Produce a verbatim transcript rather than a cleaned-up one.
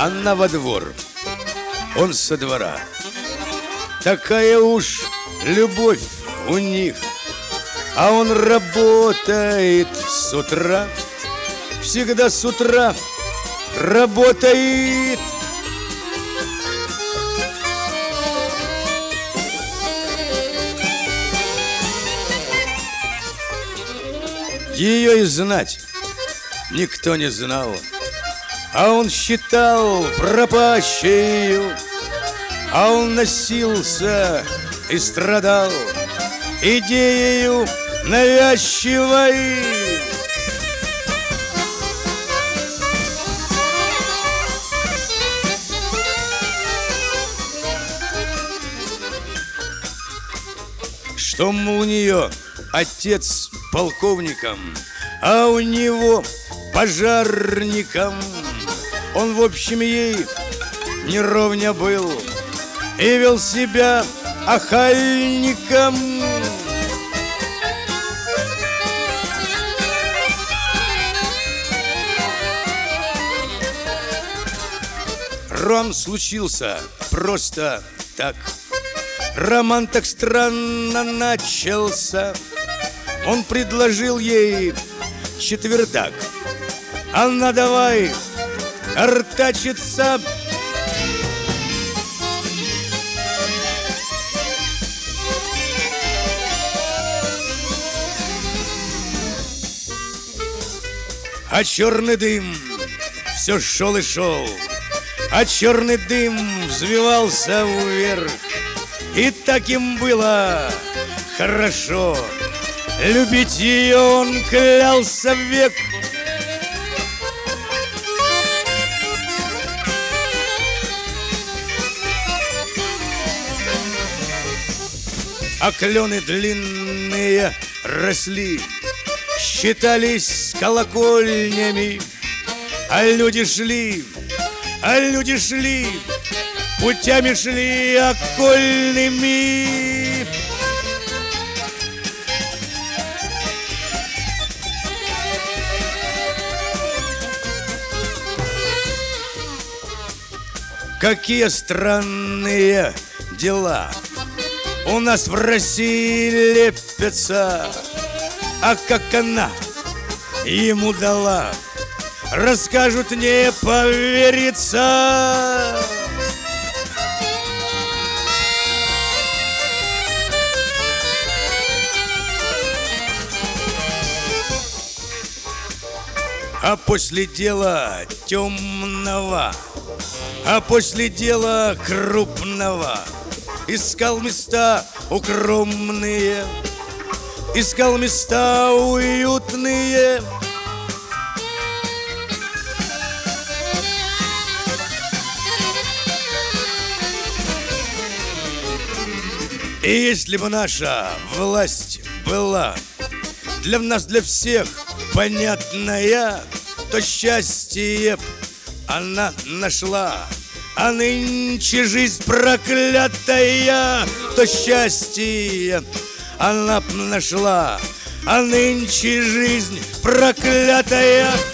она во двор, он со двора. Такая уж любовь у них. А он работает с утра, всегда с утра работает. Ее и знать никто не знал, а он считал пропащею, а он носился и страдал идеею навязчивой. Что, мол, у нее отец полковником, а у него пожарником. Он, в общем, ей не ровня был и вел себя охальником. Роман случился просто так. Роман так странно начался. Он предложил ей четвертак. Она давай артачиться. А черный дым все шел и шел, а черный дым взвивался вверх. И так им было хорошо, любить ее он клялся век. А клены длинные росли, считались колокольнями, а люди шли, а люди шли, путями шли окольными. Какие странные дела у нас в России лепятся. А как она ему дала, расскажут, не поверится. А после дела темного, а после дела крупного искал места укромные, искал места уютные. И если бы наша власть была для нас, для всех понятная, то счастье б она нашла. А нынче жизнь проклятая, то счастье она б нашла. А нынче жизнь проклятая.